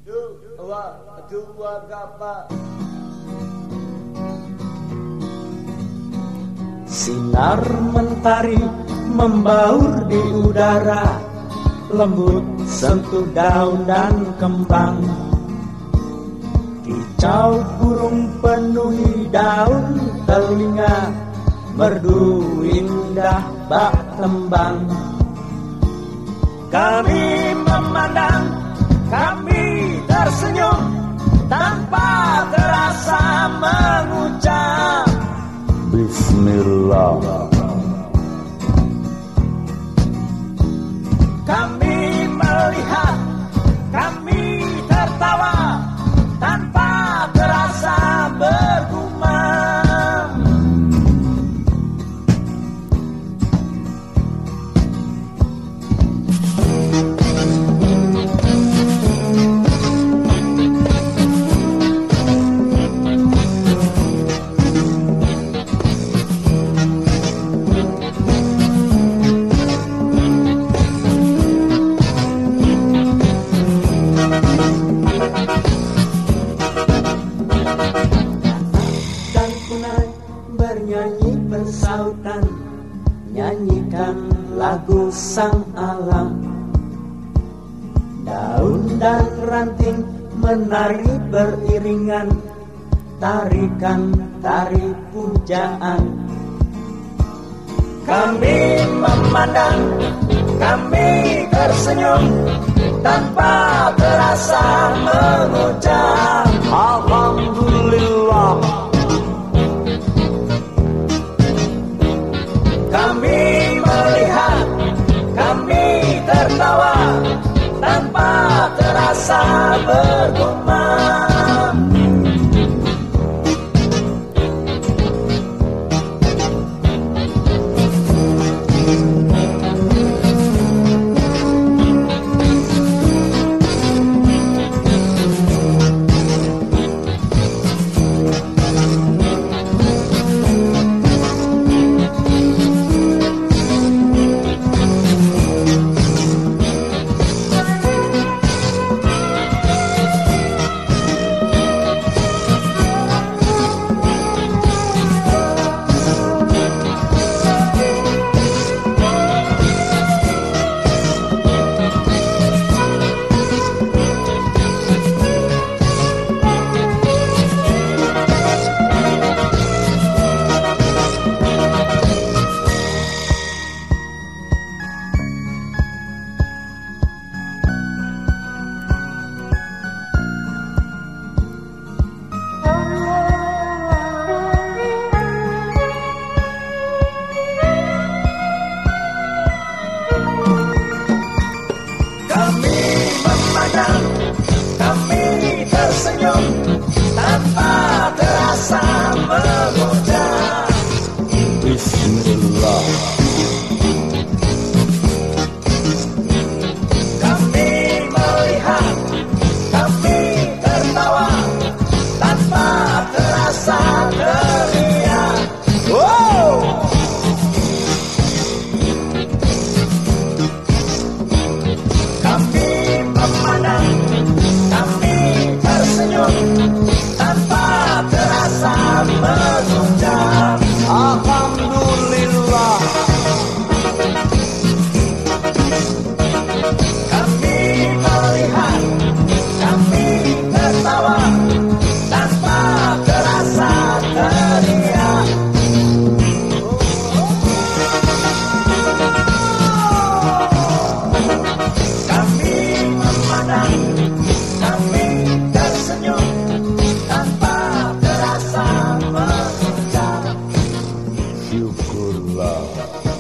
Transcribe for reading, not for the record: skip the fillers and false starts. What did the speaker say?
Dua gapa. Sinar mentari membaur di udara, lembut sentuh daun dan kembang. Kicau burung penuhi daun telinga, merdu indah bak tembang. Kami memandang, kami tersenyum, tanpa terasa mengucap Bismillah. Kami melihat, kami tertawa, tanpa terasa bergumam. Bernyanyi bersautan, nyanyikan lagu sang alam. Daun dan ranting menari beriringan, tarikan tari pujaan. Kami memandang, kami tersenyum, tanpa terasa mengucap Alhamdulillah. Kami melihat, kami tertawa, tanpa terasa bergumam. Kami tersenyum, tanpa terasa mengucap Bismillah. Kami melihat, kami tertawa, tanpa terasa teriak. Wow! Kami memandang, kami tersenyum, tanpa terasa mengucap Alhamdulillah. Kami melihat, kami tertawa, tanpa terasa teriak. Kami memandang, kami tersenyum, tanpa terasa mengucap syukurlah.